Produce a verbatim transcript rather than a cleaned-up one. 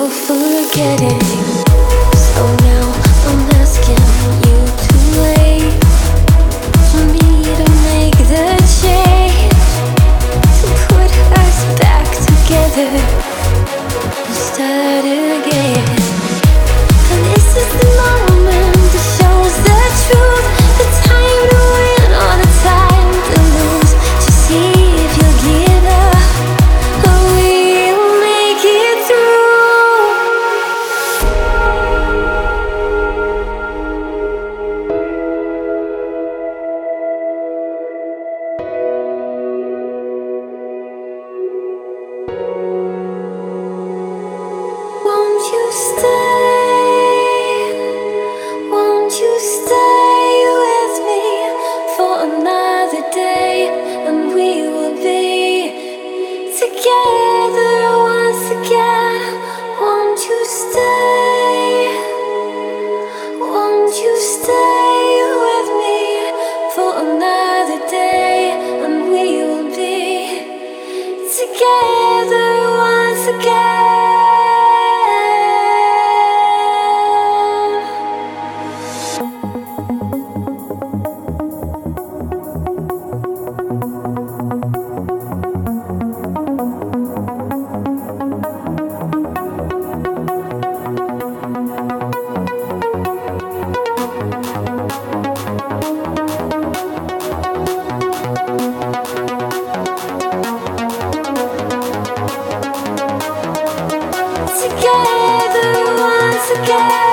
no forgetting. So now I'm asking you to wait for me to make the change, to put us back together and start again. And this is the moment to show us the truth, the time to win or the time to lose, to see if you'll give up or we'll make it through. Won't you stay? Won't you stay with me for another day? And we will be together once again. Won't you stay? Won't you stay with me for another day? And we will be together once again. Together once again.